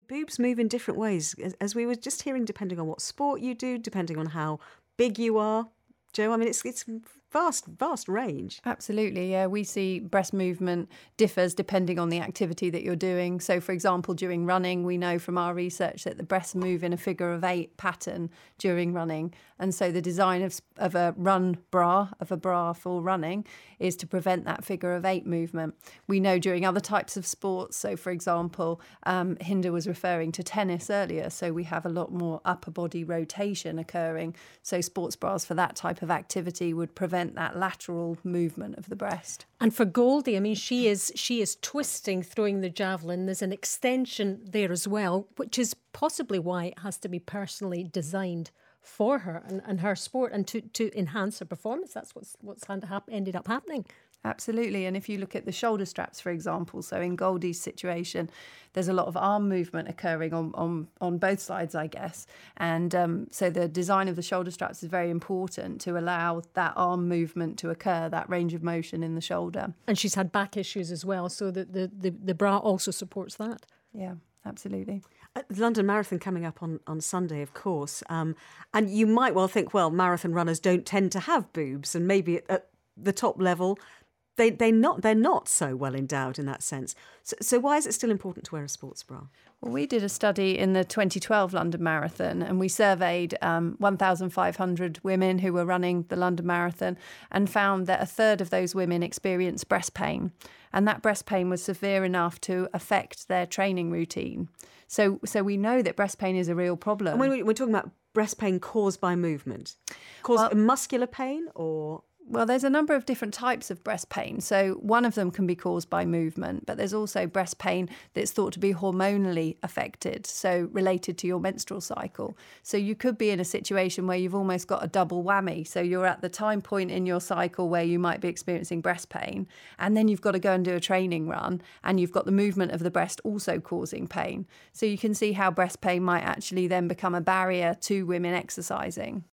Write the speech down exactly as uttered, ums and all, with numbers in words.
boobs move in different ways, as, as we were just hearing, depending on what sport you do, depending on how big you are. Jo, I mean, it's it's vast, vast range. Absolutely, yeah. We see breast movement differs depending on the activity that you're doing. So, for example, during running, we know from our research that the breasts move in a figure of eight pattern during running. And so the design of, of a run bra, of a bra for running, is to prevent that figure of eight movement. We know during other types of sports, so for example, um, Hinda was referring to tennis earlier, so we have a lot more upper body rotation occurring. So sports bras for that type of activity would prevent that lateral movement of the breast. And for Goldie, I mean, she is she is twisting, throwing the javelin. There's an extension there as well, which is possibly why it has to be personally designed for her and, and her sport, and to, to enhance her performance. That's what's what's ended up happening. Absolutely. And if you look at the shoulder straps, for example, so in Goldie's situation, there's a lot of arm movement occurring on, on, on both sides, I guess. And um, so the design of the shoulder straps is very important to allow that arm movement to occur, that range of motion in the shoulder. And she's had back issues as well, so the, the, the, the bra also supports that. Yeah, absolutely. Uh, the London Marathon coming up on, on Sunday, of course. Um, and you might well think, well, marathon runners don't tend to have boobs, and maybe at, at the top level, They they not they're not so well endowed in that sense. So, so why is it still important to wear a sports bra? Well, we did a study in the twenty twelve London Marathon, and we surveyed um, one thousand five hundred women who were running the London Marathon, and found that a third of those women experienced breast pain, and that breast pain was severe enough to affect their training routine. So so we know that breast pain is a real problem. And when we- we're talking about breast pain caused by movement, caused Well, muscular pain or... Well, there's a number of different types of breast pain. So one of them can be caused by movement, but there's also breast pain that's thought to be hormonally affected, so related to your menstrual cycle. So you could be in a situation where you've almost got a double whammy. So you're at the time point in your cycle where you might be experiencing breast pain, and then you've got to go and do a training run, and you've got the movement of the breast also causing pain. So you can see how breast pain might actually then become a barrier to women exercising.